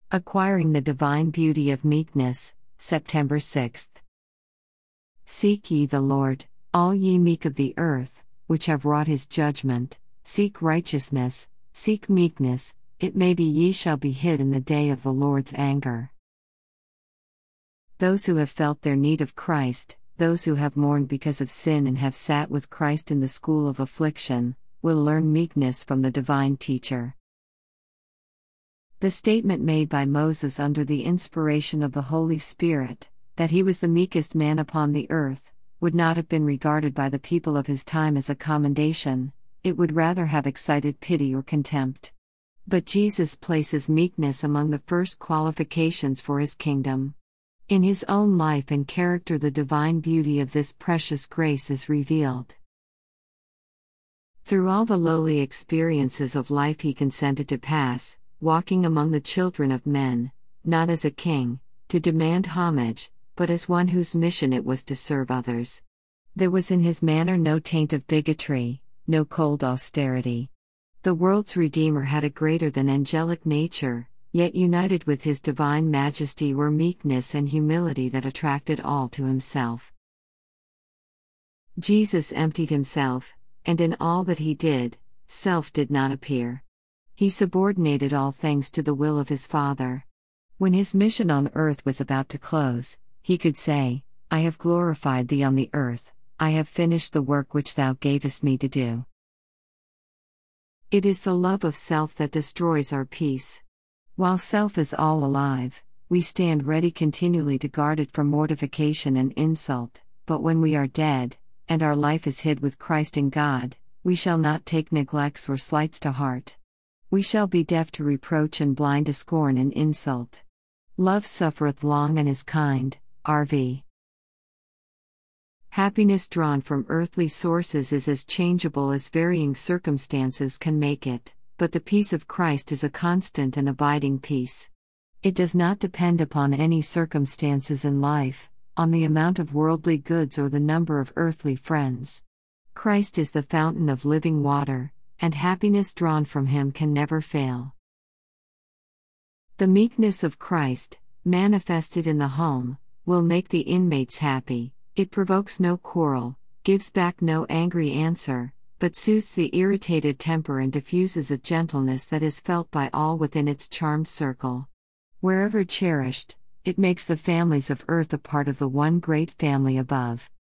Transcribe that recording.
Acquiring the Divine Beauty of Meekness, September 6th. Seek ye the Lord, all ye meek of the earth, which have wrought his judgment, seek righteousness, seek meekness, it may be ye shall be hid in the day of the Lord's anger. Those who have felt their need of Christ, those who have mourned because of sin and have sat with Christ in the school of affliction, will learn meekness from the divine teacher. The statement made by Moses under the inspiration of the Holy Spirit, that he was the meekest man upon the earth, would not have been regarded by the people of his time as a commendation, it would rather have excited pity or contempt. But Jesus places meekness among the first qualifications for his kingdom. In his own life and character, the divine beauty of this precious grace is revealed. Through all the lowly experiences of life he consented to pass, walking among the children of men, not as a king, to demand homage, but as one whose mission it was to serve others. There was in his manner no taint of bigotry, no cold austerity. The world's Redeemer had a greater than angelic nature, yet united with his divine majesty were meekness and humility that attracted all to himself. Jesus emptied himself, and in all that he did, self did not appear. He subordinated all things to the will of his Father. When his mission on earth was about to close, he could say, I have glorified thee on the earth, I have finished the work which thou gavest me to do. It is the love of self that destroys our peace. While self is all alive, we stand ready continually to guard it from mortification and insult, but when we are dead, and our life is hid with Christ in God, we shall not take neglects or slights to heart. We shall be deaf to reproach and blind to scorn and insult. Love suffereth long and is kind. R.V. Happiness drawn from earthly sources is as changeable as varying circumstances can make it, but the peace of Christ is a constant and abiding peace. It does not depend upon any circumstances in life, on the amount of worldly goods or the number of earthly friends. Christ is the fountain of living water, and happiness drawn from him can never fail. The meekness of Christ, manifested in the home, will make the inmates happy. It provokes no quarrel, gives back no angry answer, but soothes the irritated temper and diffuses a gentleness that is felt by all within its charmed circle. Wherever cherished, it makes the families of earth a part of the one great family above.